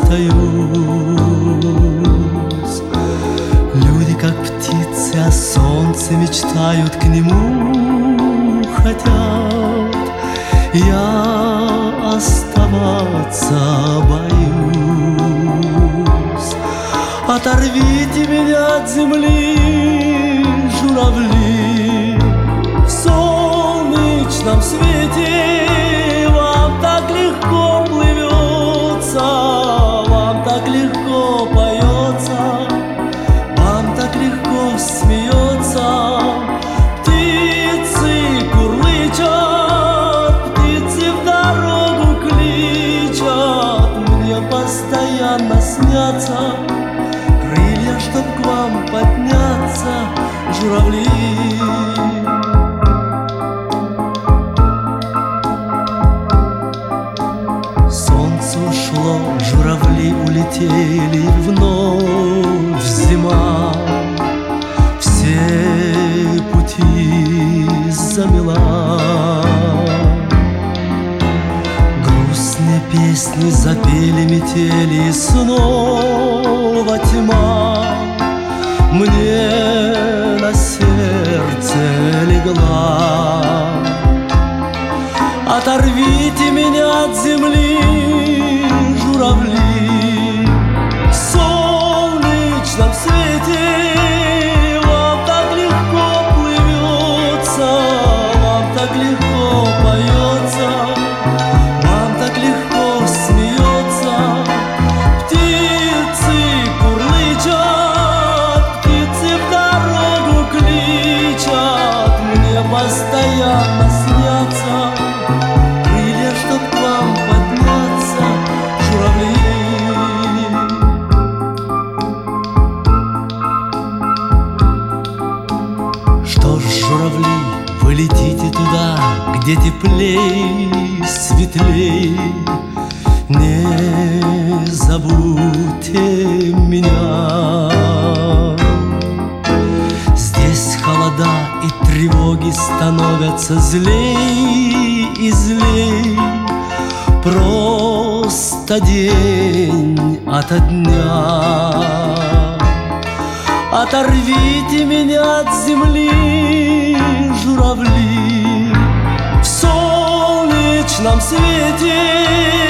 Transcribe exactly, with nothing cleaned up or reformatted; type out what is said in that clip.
остаюсь. Люди, как птицы, о солнце мечтают, к нему хотят. Я оставаться боюсь. Оторвите меня от земли, журавли, в солнечном свете вам так легко плывется, вам так легко поется, вам так легко смеется. Птицы курлычат, птицы в дорогу кличат, мне постоянно снятся крылья, чтоб к вам подняться, журавли. Солнце ушло, журавли улетели, вновь зима все пути замела. Грустные песни запели метели, и снова тьма мне на сердце легла. Оторвите меня от земли, журавли, в солнечном свете вам так легко плывется, вам так легко поется, вам так легко смеется. Птицы курлычат, птицы в дорогу кличат, мне постоянно снятся крылья, чтоб к вам подняться, журавли. Что ж, журавли, вы летите туда, где теплей, светлей. Не забудьте меня. Здесь холода и тревоги становятся злей и злей. Просто день ото дня. Оторвите меня от земли, журавли, в солнечном свете